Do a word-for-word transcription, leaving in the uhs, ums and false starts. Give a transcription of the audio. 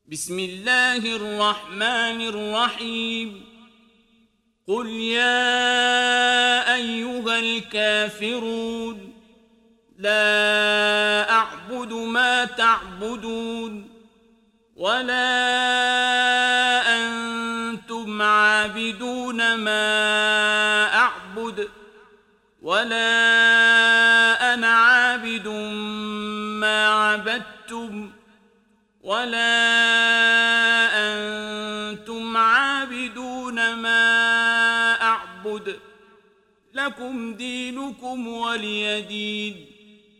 بسم الله الرحمن الرحيم قل يا أيها الكافرون لا أعبد ما تعبدون ولا أنتم عابدون ما أعبد ولا أنا عابد ما عبدتم ولا أنتم عابدون ما أعبد لكم دينكم ولي دين.